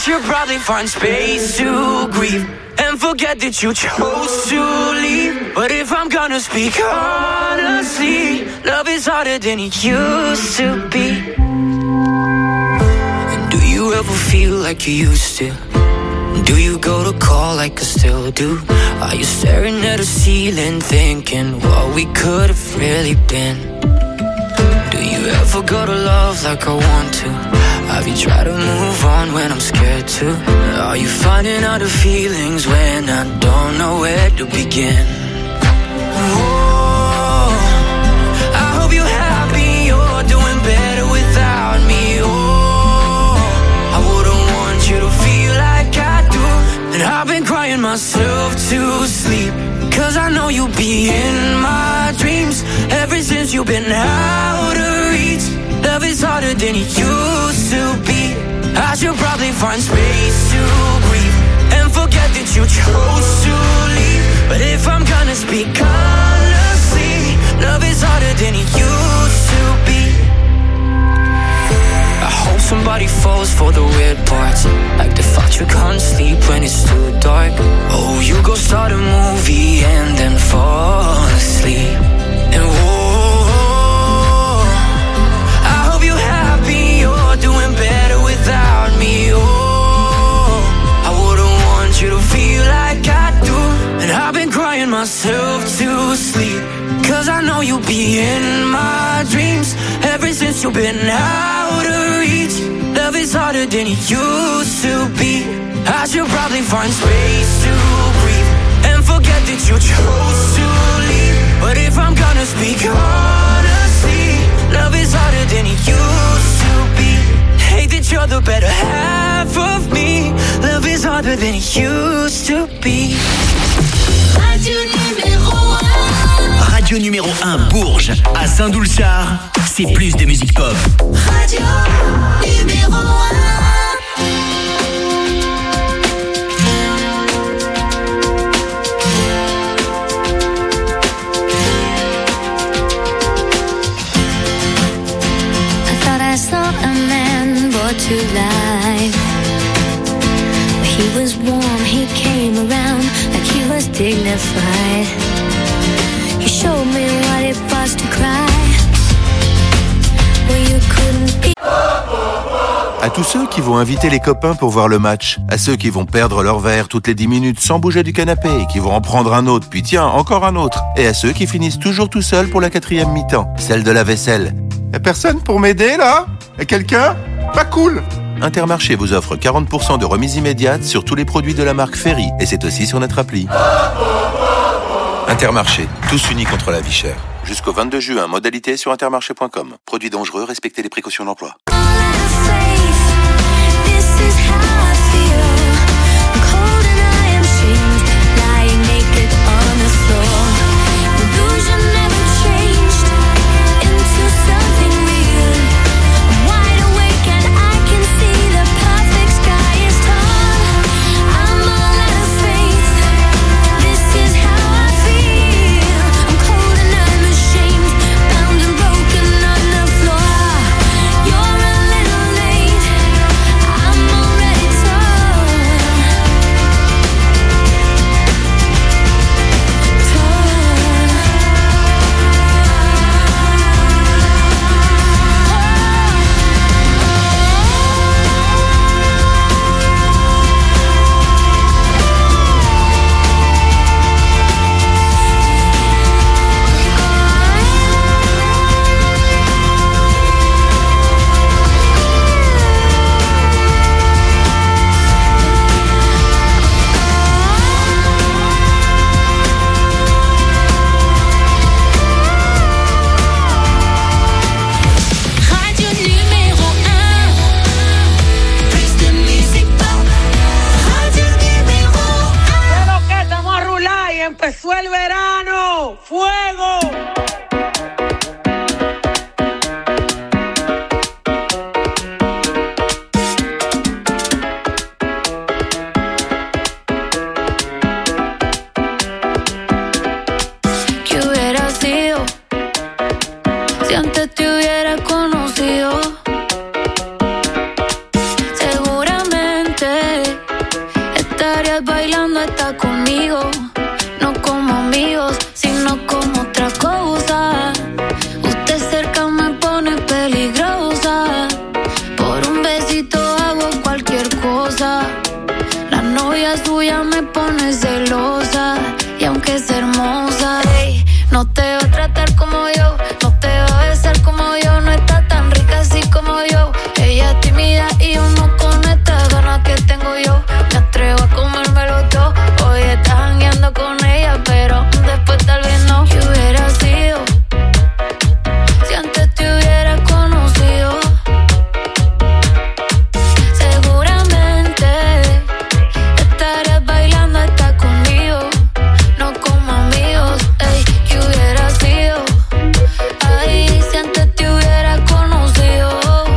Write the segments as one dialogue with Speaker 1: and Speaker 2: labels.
Speaker 1: should probably find space to grieve and forget that you chose to leave. But if I'm gonna speak honestly, love is harder than it used to be. And do you ever feel like you used to? Do you go to call like I still do? Are you staring at a ceiling thinking what we could have really been? Do you ever go to love like I want to? Have you tried to move on when I'm scared to? Are you finding other feelings when I don't know where to begin? Oh, I hope you're happy, you're doing better without me. Oh, I wouldn't want you to feel like I do. And I've been crying myself to sleep, cause I know you'll be in my dreams ever since you've been out of reach. Love is harder than it used to be. I should probably find space to grieve and forget that you chose to leave. But if I'm gonna speak honestly, love is harder than it used to be. I hope somebody falls for the weird parts, like the fact you can't sleep when it's too dark. Oh, you go start a movie and then fall asleep. And whoa, I hope you're happy, you're doing better without me. Oh, I wouldn't want you to feel like I do. And I've been crying myself to sleep, cause I know you'll be in my dreams ever since you've been out of reach. Love is harder than it used to be. I should probably find space to breathe and forget that you chose to leave. But if I'm gonna speak honestly, love is harder than it used to be. Hate that you're the better half of me. Love is harder than it used to be.
Speaker 2: Radio numéro 1.
Speaker 3: Radio numéro 1 Bourges, à Saint-Doulchard, c'est plus de musique pop.
Speaker 2: Radio numéro 1.
Speaker 4: I saw a man brought to life. He was warm, he came around like he was dignified. He showed me what it was to cry when you couldn't be.
Speaker 5: À tous ceux qui vont inviter les copains pour voir le match, à ceux qui vont perdre leur verre toutes les 10 minutes sans bouger du canapé et qui vont en prendre un autre, puis tiens, encore un autre, et à ceux qui finissent toujours tout seuls pour la 4e mi-temps, celle de la vaisselle. Y'a personne pour m'aider là? Y'a quelqu'un? Pas cool! Intermarché vous offre 40% de remise immédiate sur tous les produits de la marque Ferry, et c'est aussi sur notre appli. Intermarché, tous unis contre la vie chère. Jusqu'au 22 juin, modalité sur intermarché.com. Produits dangereux, respectez les précautions d'emploi.
Speaker 4: Seguramente estarías bailando está conmigo. No como amigos, sino como otra cosa. Usted cerca me pone peligrosa. Por un besito hago cualquier cosa. La novia suya me pone celosa. Y aunque es hermosa, ey, no te va a tratar como yo. No te va a besar como yo. No está tan rica así como yo. Ella es tímida y yo no con estas ganas que tengo yo. Me atrevo a comérmelo todo. Hoy estás jangueando con ella, pero después tal vez no. ¿Qué hubiera sido si antes te hubiera conocido? Seguramente estarías bailando hasta conmigo. No como amigos, ey. ¿Qué hubiera sido? Ay, si antes te hubiera conocido.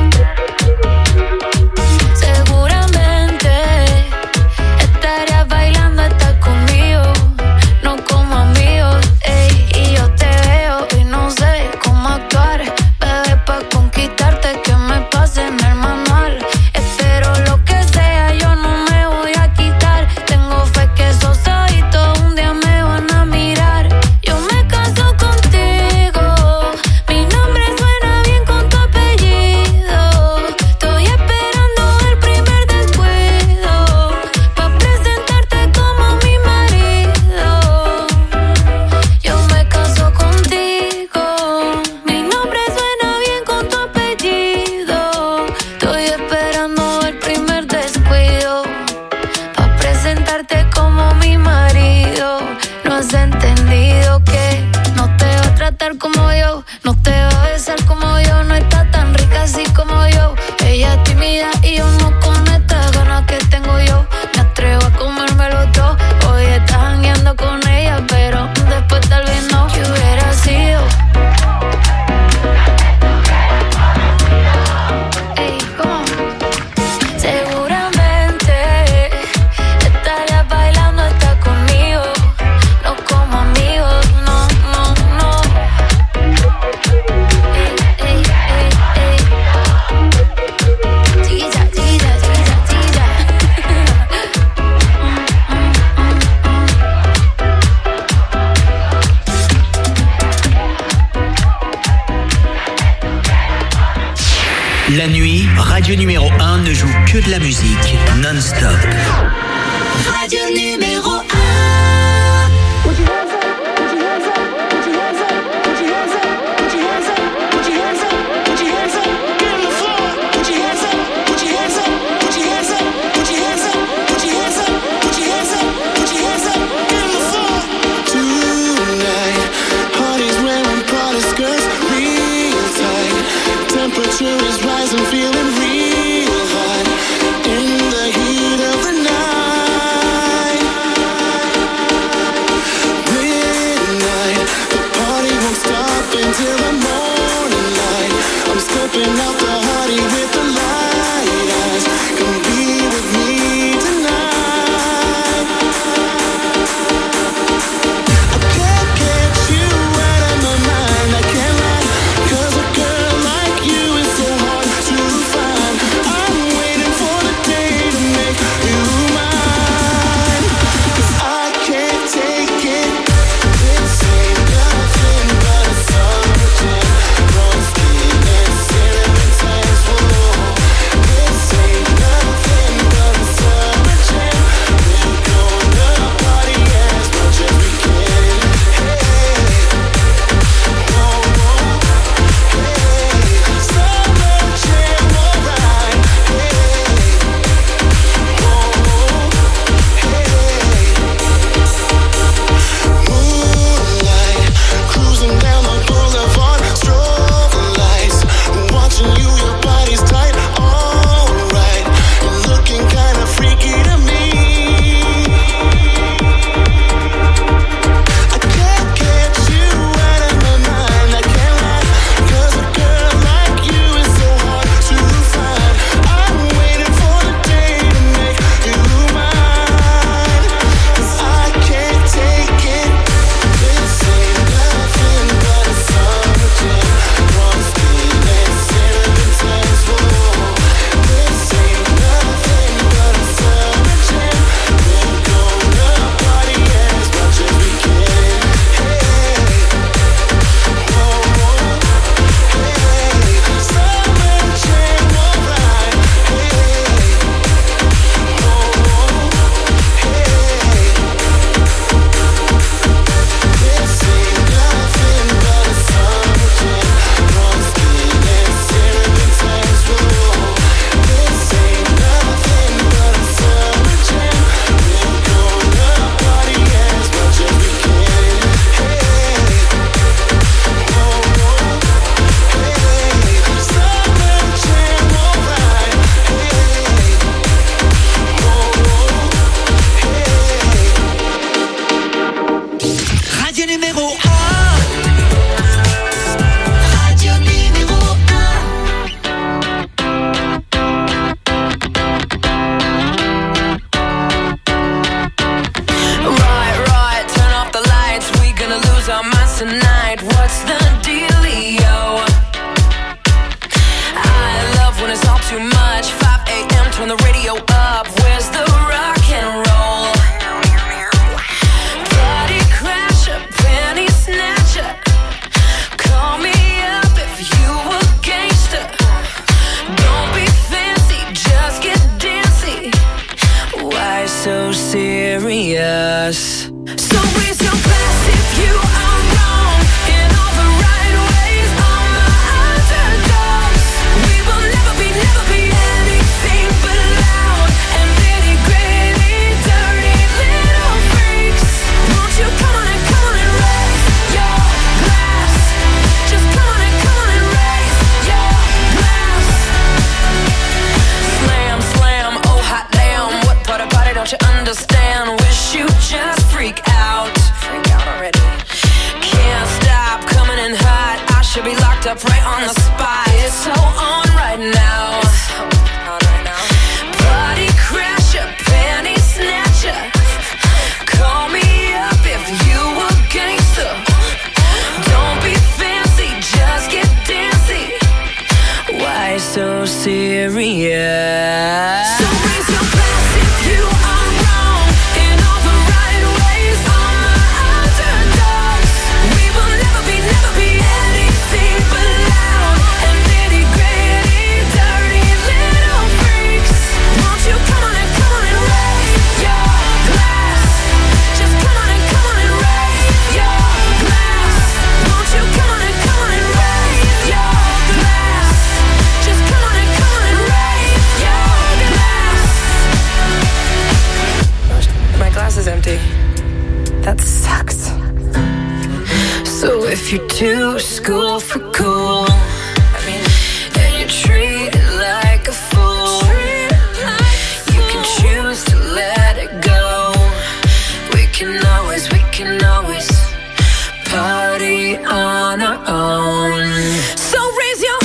Speaker 4: Seguramente estarías bailando hasta conmigo. No como amigos, ey. Y yo te veo y no sé cómo actuar. Bebé, pa' conquistarte que me pase en el manual. Espero lo que sea, yo no me voy a quitar. Tengo fe que esos ojitos un día me van a mirar. Yo me caso contigo. Mi nombre suena bien con tu apellido. Estoy esperando el primer descuido pa' presentarte como mi marido. Yo me caso contigo. Mi nombre suena bien con tu apellido. Estoy esperando el primer descuido pa' presentarte como mi marido. No has entendido que no te va a tratar como yo. No te va a besar como yo. No está tan rica así como yo. Ella es tímida y yo no con estas ganas que tengo yo. Me atrevo a comérmelo todo. Hoy estás jangueando con ella, pero después tal vez no. ¿Qué hubiera sido? Ey, ¿cómo? Seguramente estarías bailando hasta conmigo. No como amigos, no, no, no. Ey, ey, ey, ey. Chiquilla, chiquilla, chiquilla, chiquilla.
Speaker 3: La nuit, radio numéro 1 ne joue que de la musique, non-stop.
Speaker 2: Radio numéro 1.
Speaker 6: Temperature is rising, feeling real hot in the heat of the night.
Speaker 1: serious. So raise your glass if you are wrong in all the right ways. All my underdogs, we will never be anything but loud and nitty gritty, dirty little freaks. Won't you come on and raise your glass? Just come on and raise your glass. Slam, slam, oh hot damn, what part about it don't you understand? Wish you just freak out already. Can't stop coming in hot. I should be locked up right on the spot. It's so on right now. Party crasher, panty snatcher. Call me up if you a gangster. Don't be fancy, just get dancy. Why so serious? So raise your glass if you are wrong in all the right ways. All my underdogs, we will never be anything but loud and nitty gritty, dirty little freaks. Won't you come on and raise your glass? Just come on and raise your glass. Won't you come on and raise your glass? Just come on and raise your glass. My glass is empty. That sucks. So if you're too school for cool, and you treat it like a fool, you can choose to let it go. We can always party on our own. So raise your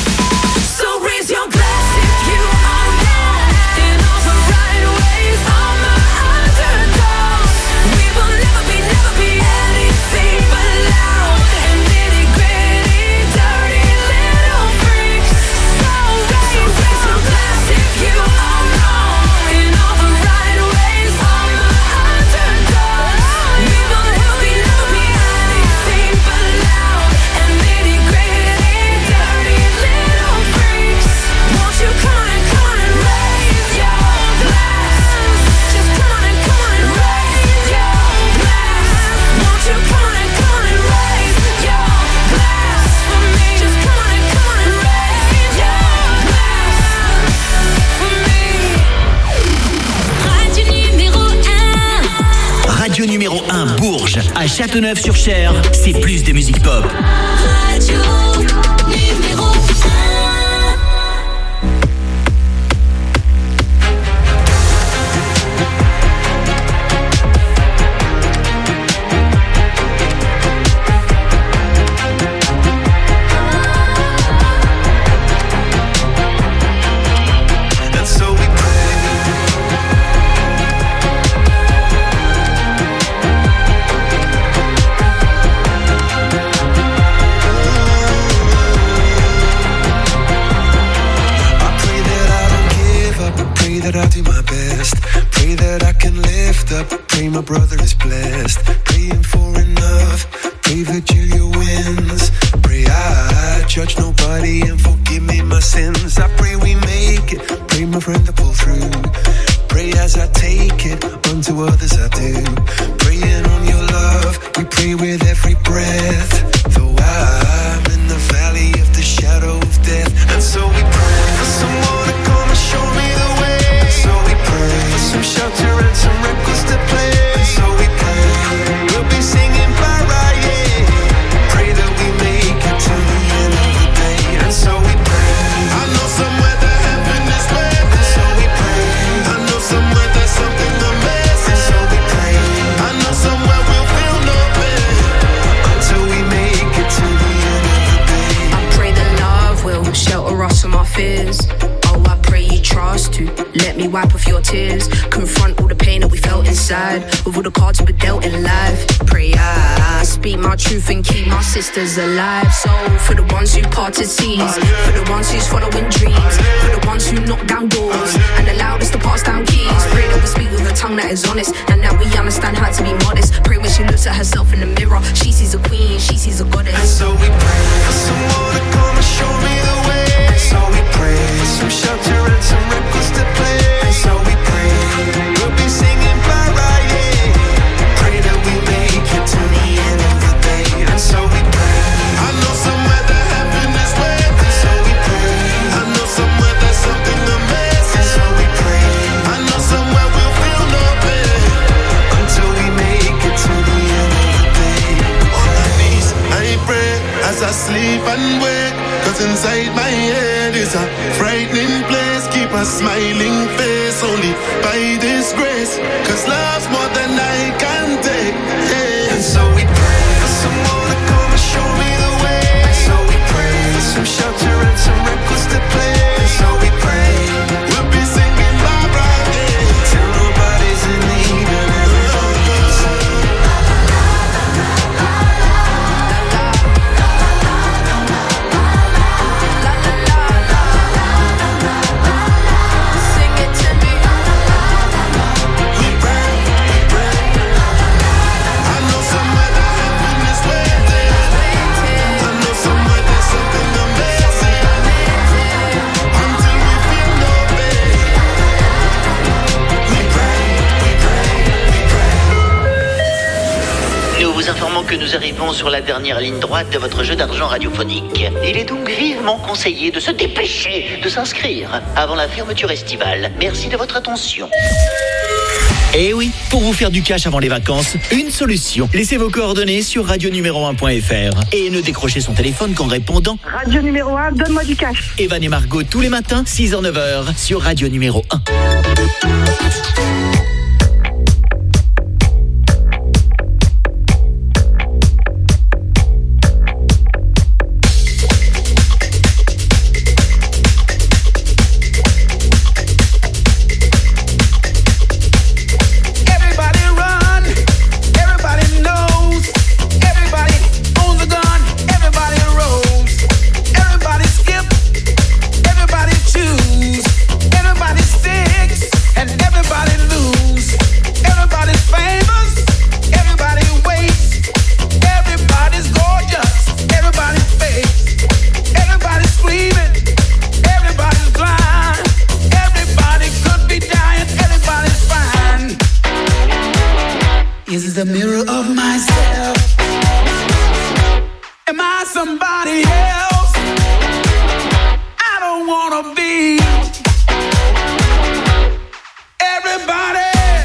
Speaker 1: glass if you are wrong in all the right ways. All my underdogs, we will never be anything but loud and nitty gritty, dirty little freaks. So raise your glass if you are wrong in all the right ways. All my underdogs, we will never be anything but loud and nitty gritty, dirty little freaks. Won't you come on and raise your glass? Just come on and raise your glass. Won't you come on and raise your glass for me? Just come on and raise your glass for me.
Speaker 3: Radio numéro 1 Bourges, à Châteauneuf-sur-Cher, c'est plus de musique pop.
Speaker 2: Radio numéro 1.
Speaker 6: And so we pray. That I'll do my best. Pray that I can lift up. Pray my brother is blessed. Praying for enough. Pray Virgilia wins. Pray I judge nobody and forgive me my sins. I pray we make it. Pray my friend to pull through. Pray as I take it. Unto others I do. Praying on your love. We pray with every breath. Though I'm in the valley of the shadow of death. And so we pray for someone to come and show me the way. So we pray for some shelter and some records to play. So we pray we'll be singing bye, yeah. Pray that we make it to the end of the day. And so we pray. I know somewhere that heaven is waiting. And so we pray. I know somewhere there's something amazing. And so we pray. I know somewhere we'll feel no pain until we make it to the end of the day.
Speaker 7: I pray that love will shelter us from our fears. I pray you trust to let me wipe off your tears. Confront all the pain that we felt inside with all the cards we were dealt in life. Pray I speak my truth and keep my sisters alive. So for the ones who parted seas, for the ones who's following dreams, for the ones who knock down doors and allowed us to pass down keys. Pray that we speak with a tongue that is honest and that we understand how to be modest. Pray when she looks at herself in the mirror, she sees a queen, she sees a goddess.
Speaker 6: And so we pray for someone to come and show me the way. And so we pray for some shelter and some records to play. And so we pray we'll be singing bye, yeah. smiling face only by this grace. Cause love's more than I can take. Hey. And so we pray for someone to come and show me the way. And so we pray for some shelter and some records to play. And so we pray we'll be singing bye bye till nobody's in need and everybody's sing it to me. We pray. I know somewhere that heaven is waiting. I know somewhere there's something amazing. Until we feel no pain. We pray.
Speaker 3: Nous vous informons que nous arrivons sur la dernière ligne droite de votre jeu d'argent radiophonique. Il est donc vivement conseillé de se dépêcher de s'inscrire avant la fermeture estivale. Merci de votre attention. Eh oui, pour vous faire du cash avant les vacances, une solution. Laissez vos coordonnées sur radionuméro1.fr et ne décrochez son téléphone qu'en répondant
Speaker 8: Radio numéro 1, donne-moi du cash.
Speaker 3: Evan et Margot tous les matins, 6h-9h sur Radio numéro 1.
Speaker 6: Everybody run, everybody knows, everybody owns a gun, everybody rolls, everybody skip, everybody choose, everybody sticks, and everybody lose. Everybody's famous, everybody waits, everybody's gorgeous, everybody's fake, everybody's screaming, everybody's blind, everybody could be dying, everybody's fine. Is the mirror of myself? Am I somebody else? I don't wanna be everybody.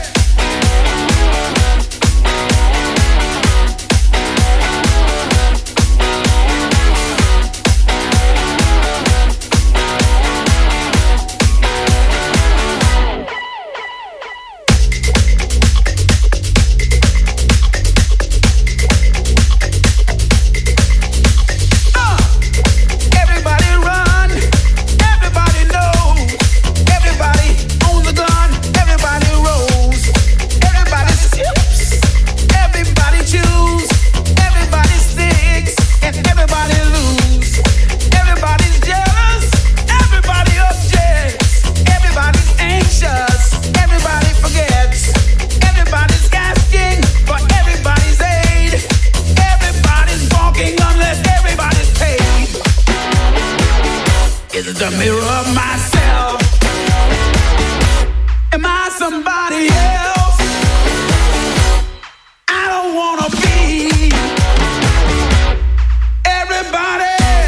Speaker 6: Everybody run, everybody knows, everybody owns a gun, everybody rolls, everybody skips, everybody choose, everybody sticks, and everybody lose. Everybody's jealous, everybody objects, everybody's anxious, everybody forgets, everybody's asking for everybody's aid, everybody's walking unless everybody's paid. Is it the mirror of myself? Am I somebody else? I don't wanna be everybody.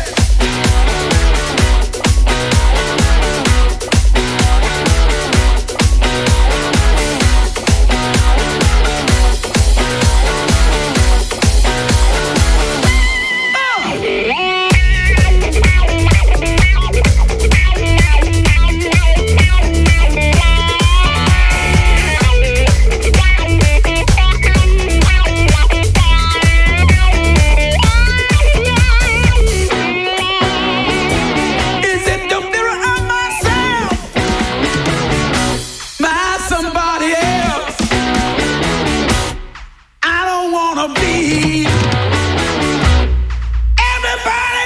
Speaker 6: Is it the mirror of myself? Am I somebody else? I don't wanna be everybody.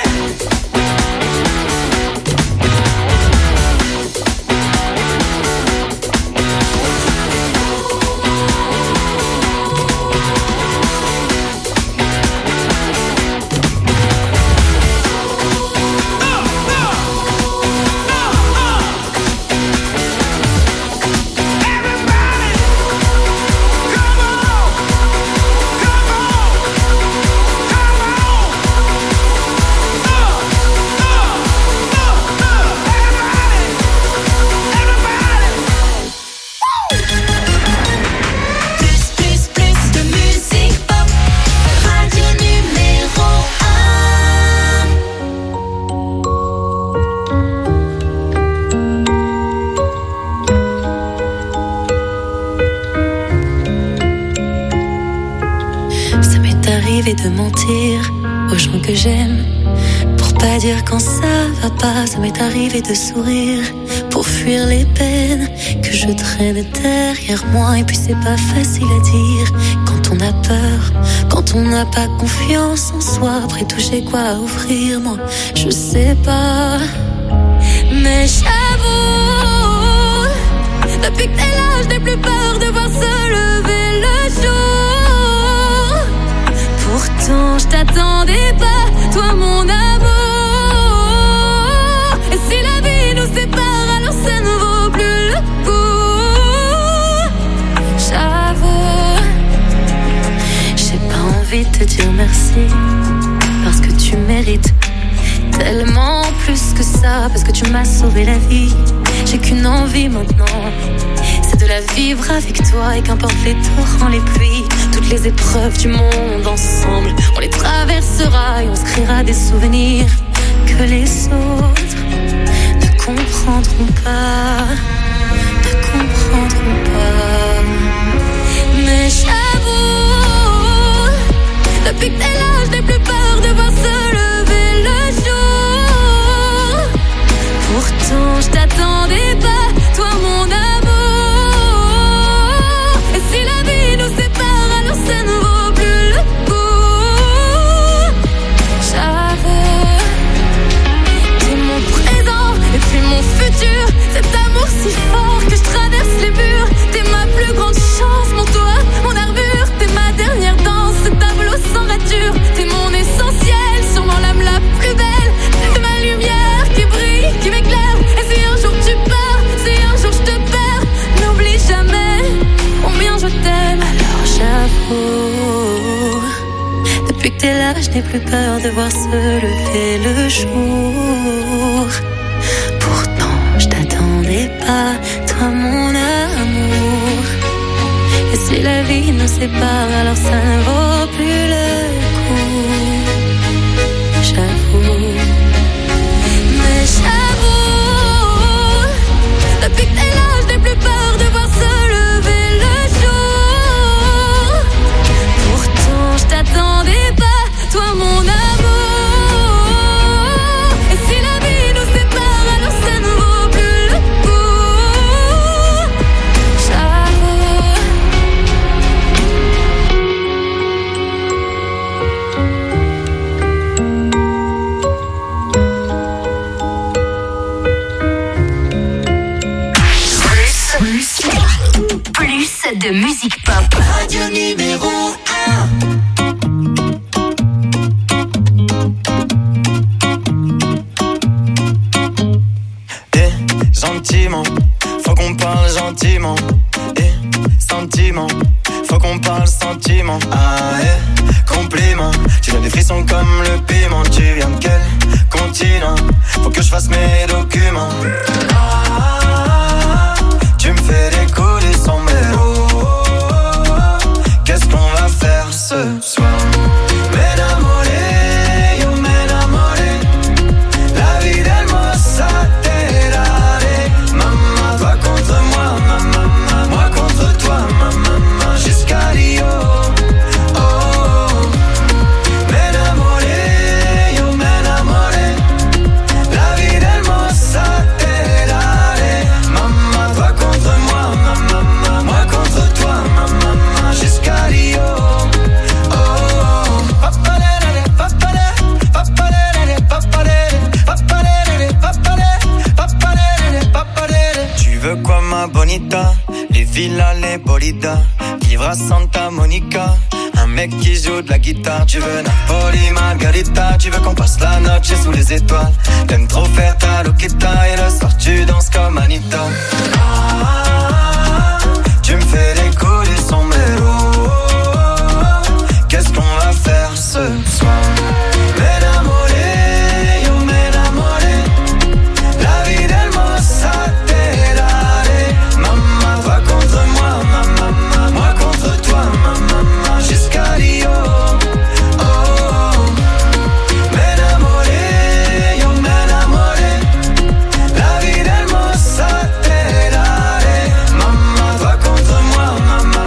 Speaker 6: Everybody, come on, come on.
Speaker 4: arrivé de mentir aux gens que j'aime. Pour pas dire quand ça va pas, ça m'est arrivé de sourire. Pour fuir les peines que je traîne derrière moi. Et puis c'est pas facile à dire quand on a peur, quand on n'a pas confiance en soi. Après tout j'ai quoi à offrir, moi je sais pas. Mais j'avoue, depuis que t'es là, je n'ai plus peur de voir se lever le jour. Pourtant, je t'attendais pas, toi mon amour. Et si la vie nous sépare, alors ça ne vaut plus le coup. J'avoue, j'ai pas envie de te dire merci, parce que tu mérites tellement plus que ça, parce que tu m'as sauvé la vie. J'ai qu'une envie maintenant, c'est de la vivre avec toi. Et qu'importe les torrents, les pluies, toutes les épreuves du monde ensemble, on les traversera et on se créera des souvenirs que les autres ne comprendront pas, ne comprendront pas. Mais j'avoue, depuis que t'es là, je n'ai plus peur de voir se lever le jour. Pourtant, je t'attendais pas, toi mon amour. Et si la vie nous sépare, alors ça ne vaut plus le coup. J'avoue, t'es mon présent et puis mon futur. Cet amour si fort que je traverse les murs. T'es ma plus grande chance, mon toit, mon armure. T'es ma dernière danse, ce tableau sans rature. T'es mon essentiel, sûrement l'âme la plus belle. T'es ma lumière qui brille, qui m'éclaire. Et si un jour tu pars, si un jour je te perds, n'oublie jamais combien je t'aime. Alors j'avoue, depuis que t'es là, je n'ai plus peur de voir se lever le jour. Pourtant, je t'attendais pas, toi mon amour. Et si la vie nous sépare, alors ça ne vaut plus le coup. J'avoue, mais j'avoue, depuis que t'es là, je n'ai plus peur de voir se lever le jour. Pourtant, je t'attendais pas, toi mon amour. Et si la vie nous sépare, alors ça ne vaut plus le coup. J'avoue. Plus de musique pop.
Speaker 2: Radio numéro
Speaker 9: 1. Gentiment, faut qu'on parle gentiment. Sentiment, faut qu'on parle sentiment. Compliment, tu donnes des frissons comme le piment. Tu viens de quel continent? Faut que je fasse mes documents. Tu me fais décoller sans mes mots. Qu'est-ce qu'on va faire ce soir? M'enamoré, yo m'enamoré. La vie d'hermosa te daré. Maman, toi contre moi, maman, moi contre toi, maman, jusqu'à Rio. Oh, m'enamoré, yo m'enamoré. La vie d'hermosa te daré. Maman, toi contre moi, maman, moi contre toi, maman, jusqu'à Rio. Tu veux quoi ma bonita? Les villas, les bolidas, vivre à Santa Monica. Un mec qui joue de la guitare. Tu veux Napoli, Margarita. Tu veux qu'on passe la noche sous les étoiles. T'aimes trop faire ta loquita. Et le soir tu danses comme Anita. Tu me fais décoller sans mélo. Qu'est-ce qu'on va faire ce soir? M'enamoré, yo m'enamoré. La vie d'hermosa te daré. Maman, toi contre moi, maman, moi contre toi, maman, jusqu'à Rio. Oh, m'enamoré, yo m'enamoré. La vie d'hermosa te daré. Maman, toi contre moi, maman,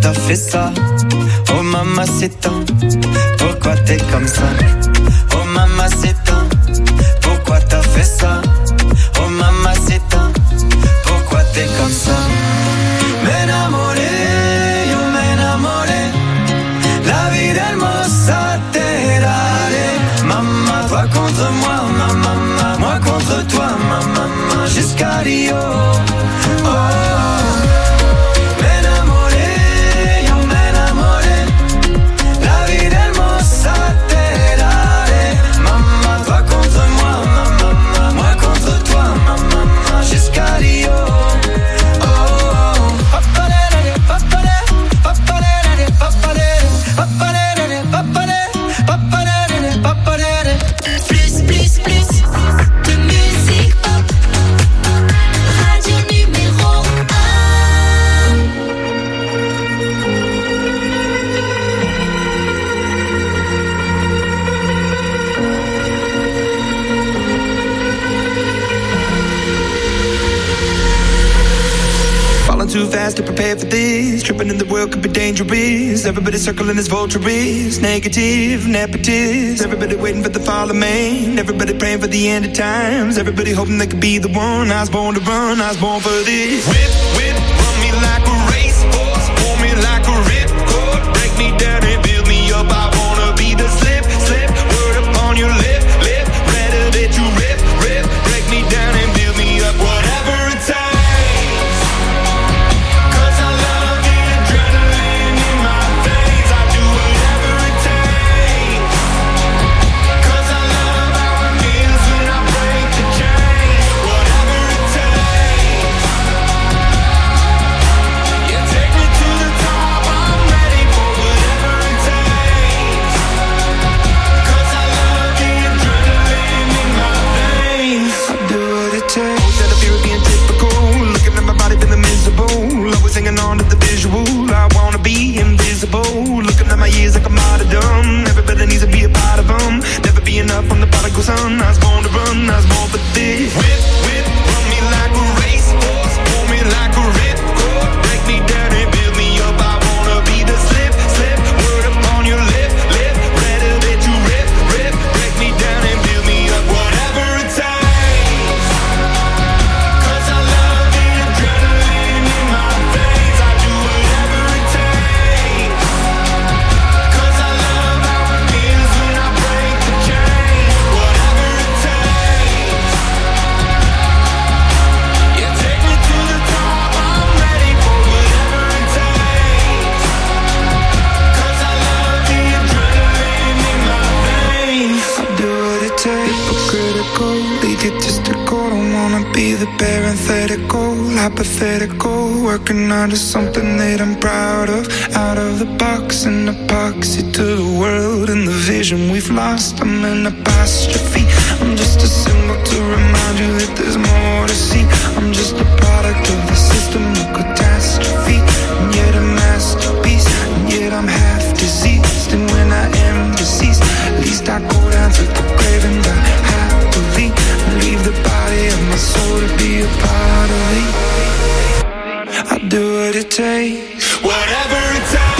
Speaker 9: t'as fait ça? Oh mamacita, pourquoi t'es comme ça? Oh mamacita, pourquoi t'as fait ça? Oh mamacita, pourquoi t'es comme ça? M'enamoré, yo m'enamoré, la vida hermosa te daré. Maman, toi contre moi, maman, moi contre toi, maman, jusqu'à Rio. Oh, m'enamoré, yo m'enamoré, la vida hermosa te daré. Maman, toi contre moi, maman, moi contre toi, maman, jusqu'à Rio.
Speaker 6: Too fast to prepare for this. Tripping in the world could be dangerous. Everybody circling as vultures. Negative, nepotist. Everybody waiting for the fall of man. Everybody praying for the end of times. Everybody hoping they could be the one. I was born to run, I was born for this. Whip, whip, run me like a racehorse. Pull me like a ripcord. Break me down and build me up. I wanna be the slip, slip. Word upon your lip, lip. Rather that you rip, rip. Break me down and build me up. Whatever it takes. Hanging on to the visual, I wanna be invisible. Looking at my years like I'm out of dumb. Everybody needs to be a part of them. Never be enough on the prodigal son. I was born to run, I was born for this. Whip, whip, run me like a racehorse. Pull me like a ripcord. Break me down and build me up. I wanna be the slip, slip. Word upon your lip, lip. Rather that you rip, rip. Break me down and build me up. Whatever it takes. Be the parenthetical, hypothetical, working out of something that I'm proud of. Out of the box, an epoxy to the world and the vision we've lost. I'm an apostrophe. I'm just a symbol to remind you that there's more to see. I'm just a product of the system of catastrophe, and yet a masterpiece, and yet I'm half diseased. And when I am deceased, at least I go down to the grave and die happily. Leave the body of my soul to be a part of me. I'll do what it takes, whatever it takes.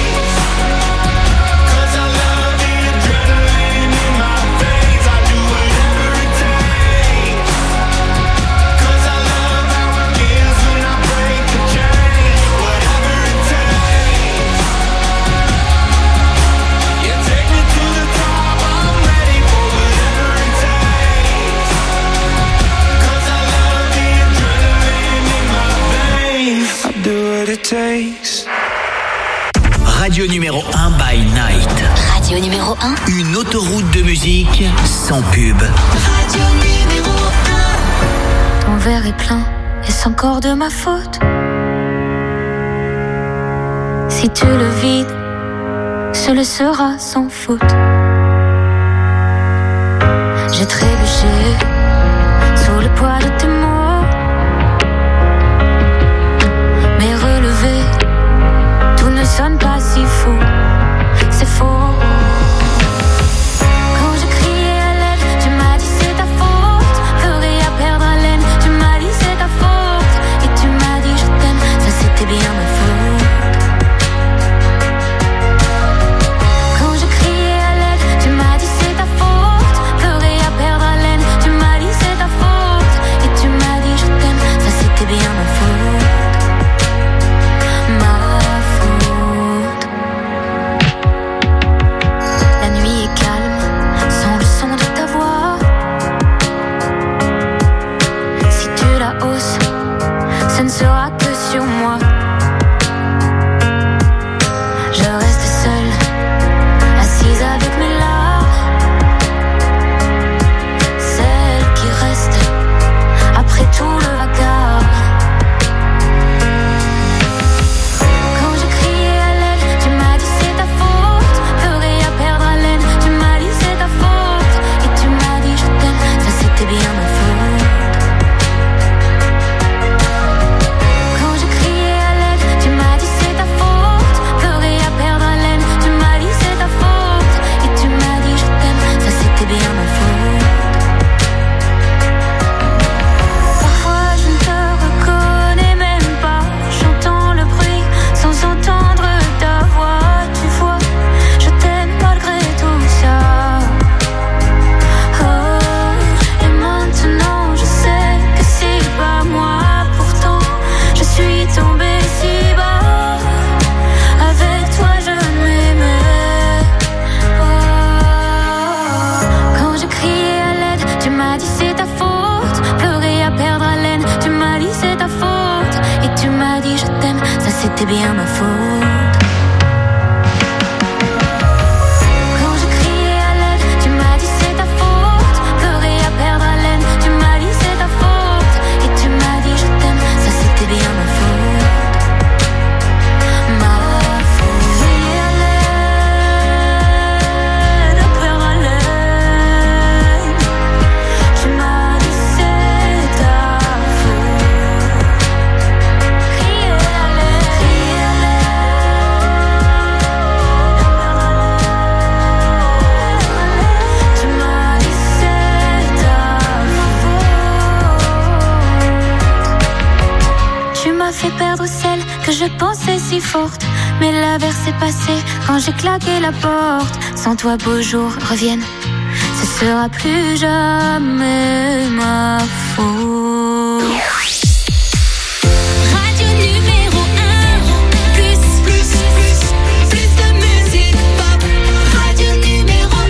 Speaker 10: Radio numéro 1 by Night.
Speaker 4: Radio numéro 1.
Speaker 10: Une autoroute de musique sans pub.
Speaker 2: Radio numéro 1.
Speaker 4: Ton verre est plein, est-ce encore de ma faute? Si tu le vides, ce le sera sans faute. J'ai trébuché sous le poids de tes mots, mais relevé, tout ne sonne pas si faux. C'est faux. Quand je criais à l'aide, tu m'as dit c'est ta faute. Ferais à perdre haleine, tu m'as dit c'est ta faute. Et tu m'as dit je t'aime, ça c'était bien ma faute. si forte, mais l'averse est passée quand j'ai claqué la porte. Sans toi, beaux jours reviennent, ce sera plus jamais ma faute. Radio numéro 1, plus de musique pop. Radio numéro 1.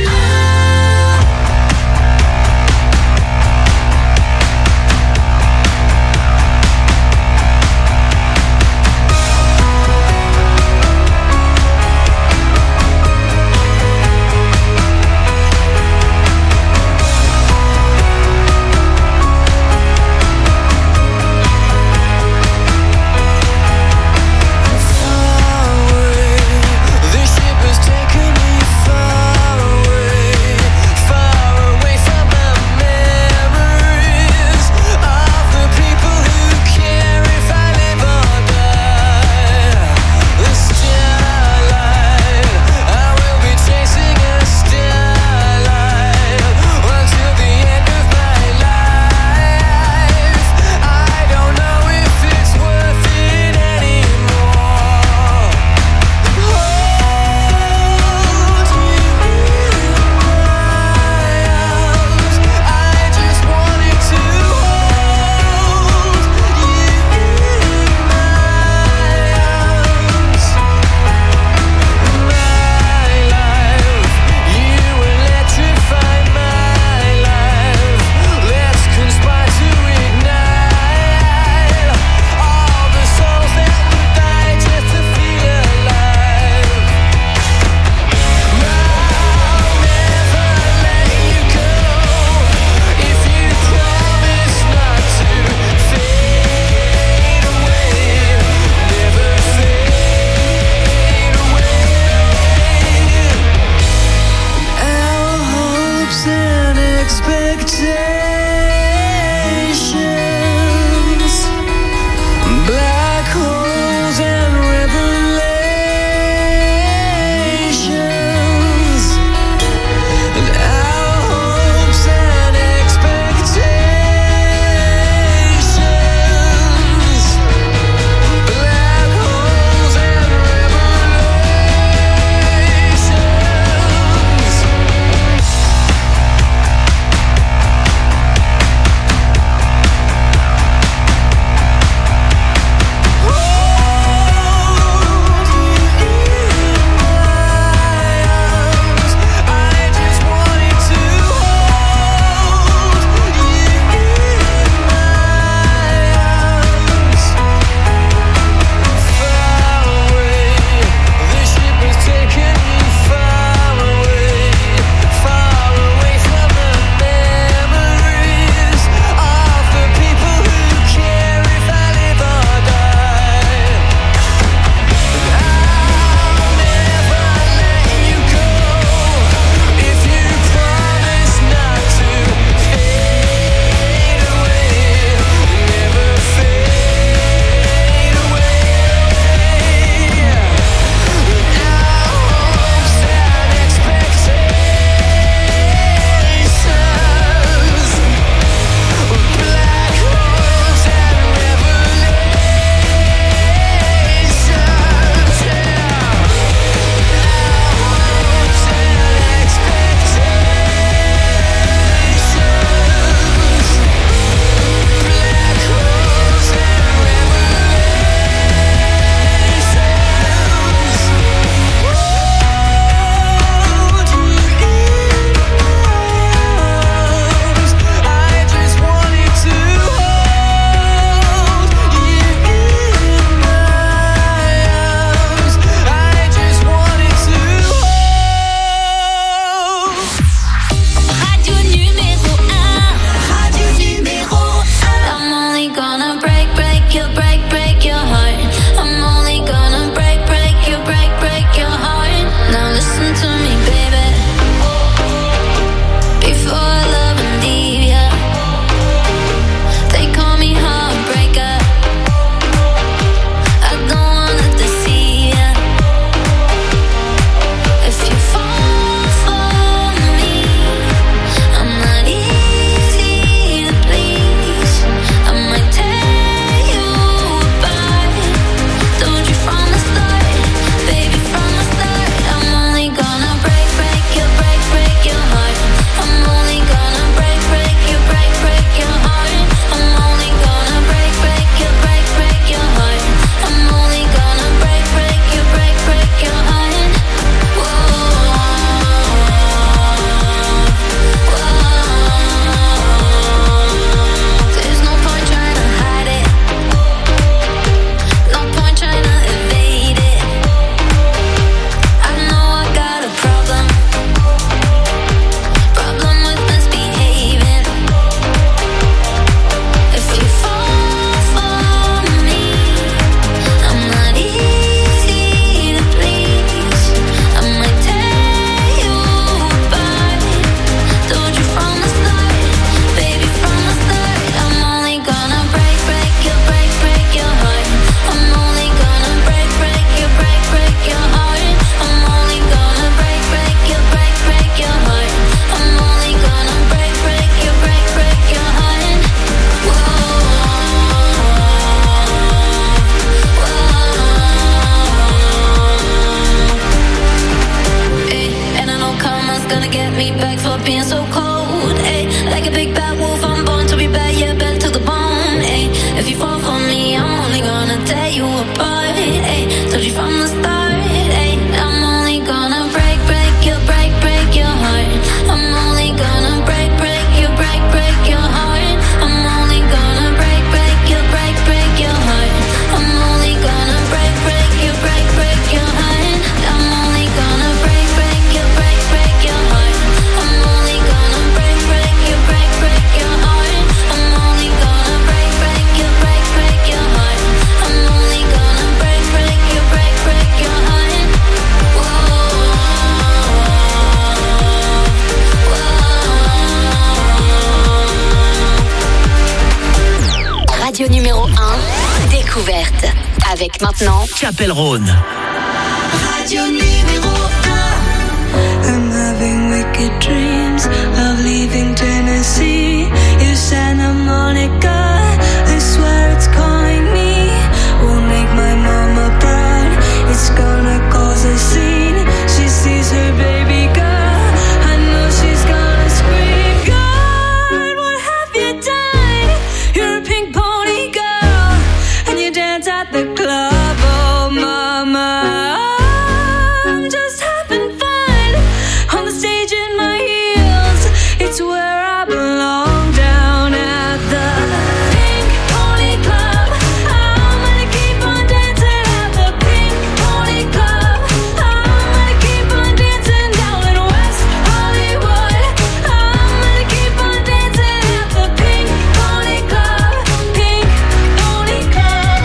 Speaker 11: Radio numéro 1, découverte. Avec maintenant
Speaker 10: Chapelle Rhône.
Speaker 2: Radio numéro 1.
Speaker 12: I'm having wicked dreams of leaving Tennessee. You Santa Monica, I swear it's calling me. Won't make my mama proud, it's gonna cause a scene. She sees her baby girl, I know she's gonna scream. God, what have you done? You're a pink pony girl, and you dance at the club, oh mama. I'm just having fun on the stage in my heels. It's where I belong, down at the Pink Pony Club. I'm gonna keep on dancing at the Pink Pony Club. I'm gonna keep on dancing down in West Hollywood. I'm gonna keep on dancing at the Pink Pony Club. Pink Pony Club.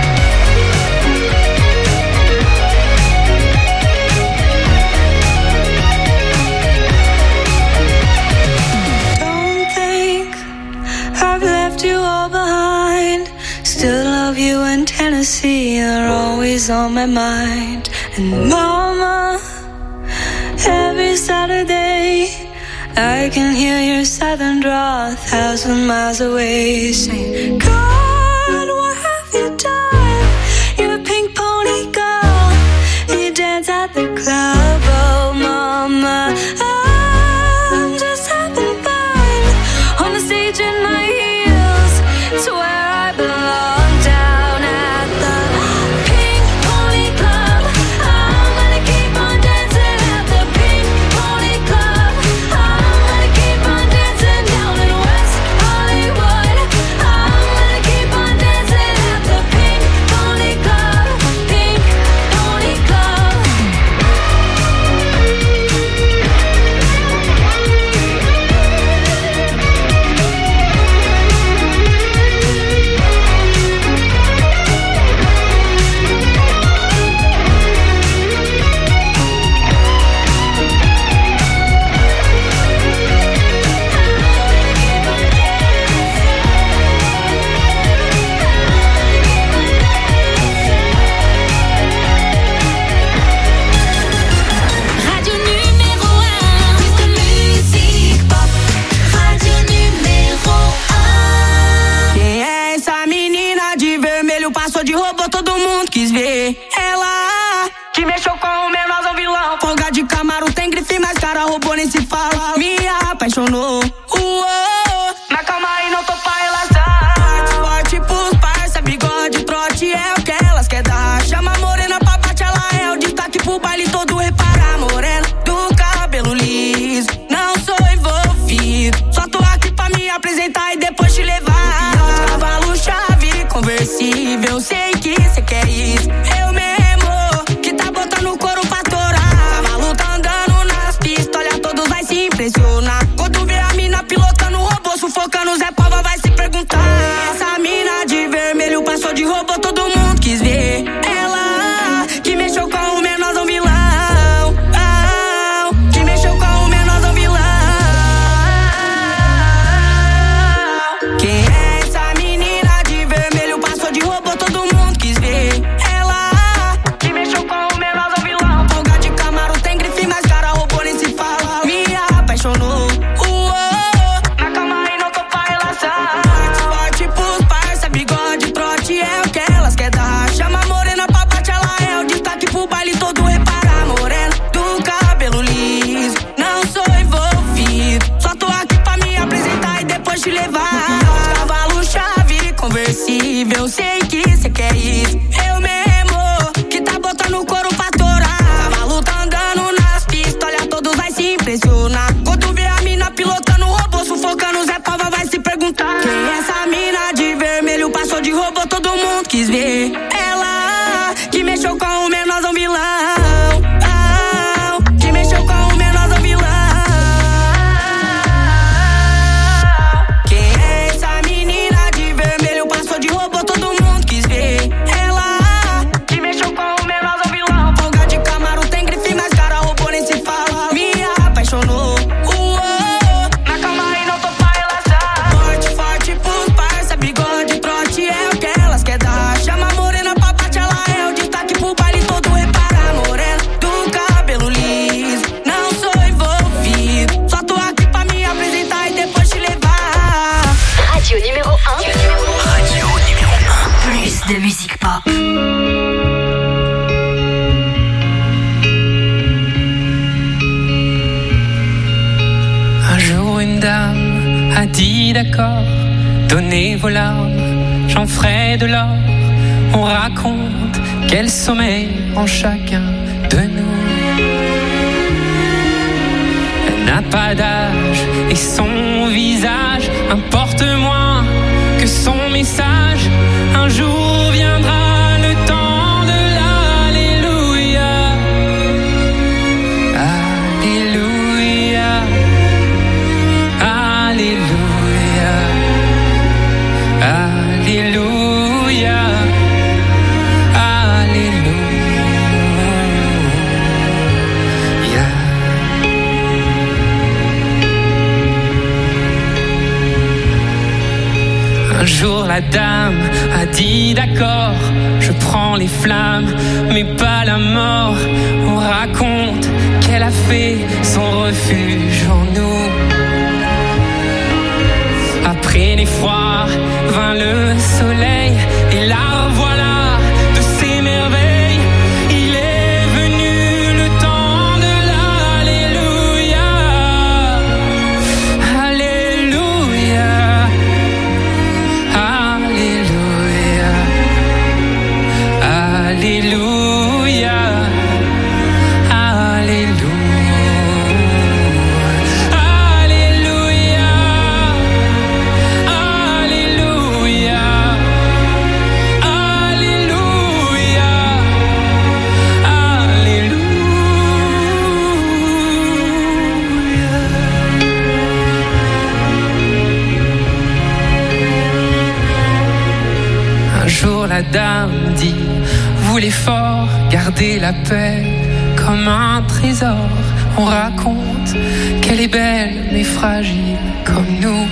Speaker 12: Don't think I've left you all behind. Still love you in Tennessee, you're always on my mind. And mama, every Saturday I can hear your southern drawl 1,000 miles away, saying, God, what have you done? You're a pink pony girl, and you dance at the club, oh mama. I'm just having fun on the stage in my heels. It's where I belong, down at the Pink Pony Club. I'm gonna keep on dancing at the Pink Pony Club. I'm gonna keep on dancing down in West Hollywood. I'm gonna keep on dancing at the Pink Pony Club. Pink Pony Club.
Speaker 2: Radio numéro 1. Plus de musique pop. Radio numéro 1.
Speaker 12: Quem é essa menina de vermelho? Passou de robô, todo mundo quis ver. Ela que mexeu com o menorzão vilão. Folga de Camaro, tem grife, mas cara robô nem se fala. Me apaixonou. Mas calma aí, não tô pra relaxar. Forte pros parça, bigode, trote é o que elas quer dar. Chama a morena pra bate, ela é o destaque pro baile todo. Repara, morena do cabelo liso. Não sou envolvido, só tô aqui pra me apresentar e depois te levar. Cavalo chave, conversível, sei que cê quer isso. Eu mesmo, que tá botando o couro pra torar. Cavalo tá andando nas pistas, olha, todos vai se impressionar. Quando vê a mina pilotando o robô, sufocando Zé Pava, vai se perguntar. Essa mina de vermelho passou de robô, todo mundo quis ver. Ela que mexeu com o menorzão vilão.
Speaker 13: dit d'accord, donnez vos larmes, j'en ferai de l'or. On raconte quel sommeil en chacun de nous. Elle n'a pas d'âge et son visage importe moins que son message. Un jour viendra le temps de l'Alléluia. Alléluia. Alléluia. Alléluia. Alléluia. Un jour la dame a dit d'accord, je prends les flammes, mais pas la mort. On raconte qu'elle a fait son refuge en nous. Après l'effroi vint le soleil, et la voilà de ses merveilles. Il est venu le temps de l'Alléluia. Alléluia. Alléluia. Alléluia. La dame dit, vous les forts, gardez la paix comme un trésor. On raconte qu'elle est belle mais fragile comme nous,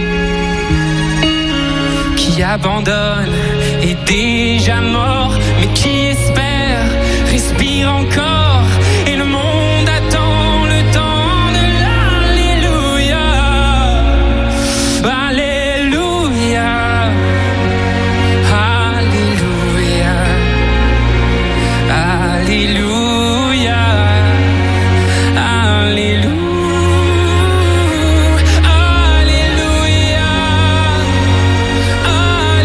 Speaker 13: qui abandonne est déjà mort, mais qui espère, respire encore, et le monde attend le temps de l'Alléluia. Alléluia. Alléluia, Alléluia, Alléluia,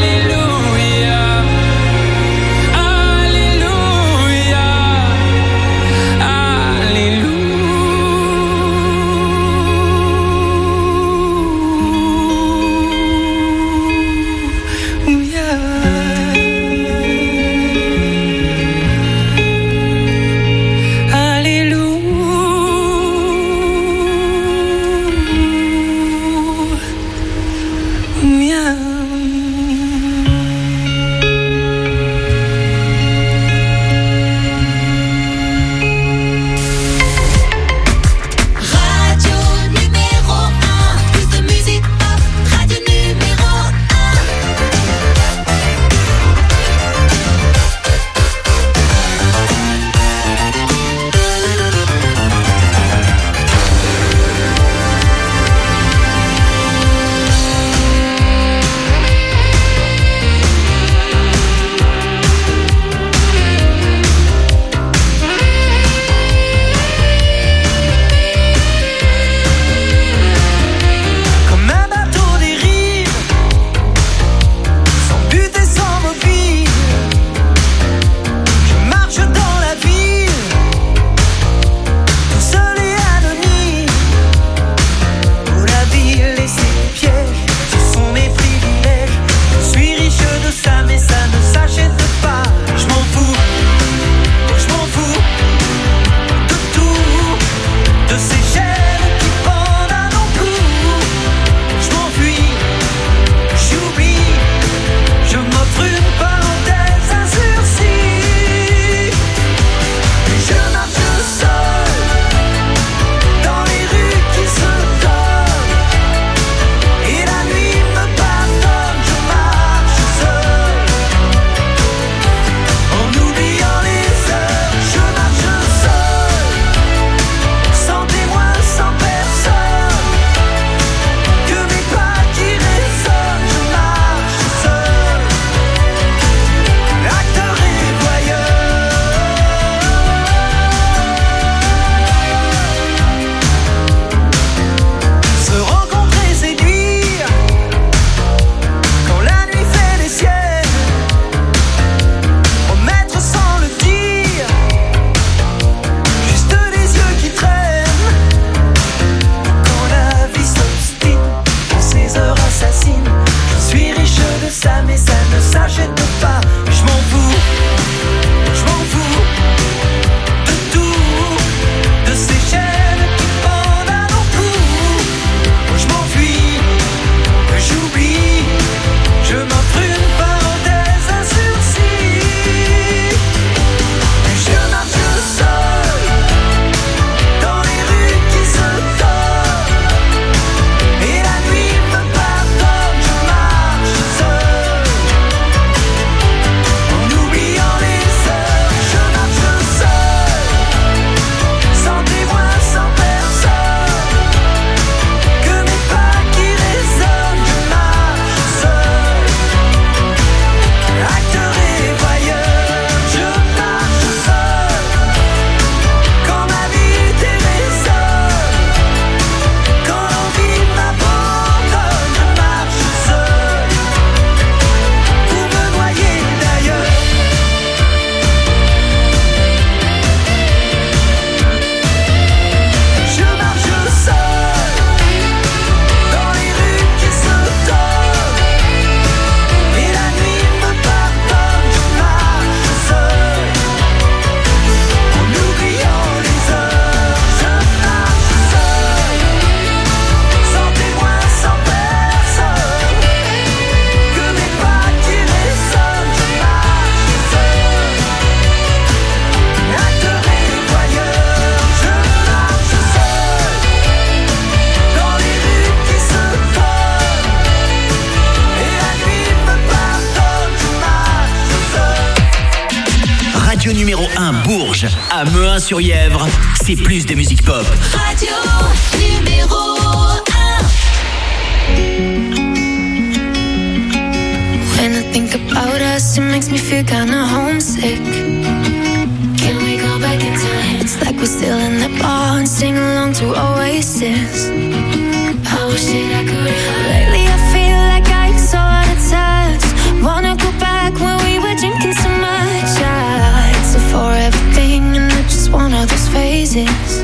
Speaker 13: Alléluia, Alléluia,
Speaker 10: À Mehun-sur-Yèvre, c'est plus de musique pop.
Speaker 2: Radio numéro 1.
Speaker 4: When I think about us, it makes me feel kinda homesick. Can we go back in time? It's like we're still in the bar and sing along to Oasis. I wish that I could. Lately I feel like I'm so out of touch. Wanna go back when we were drinking so much. It's a forever thing and I just one of those phases.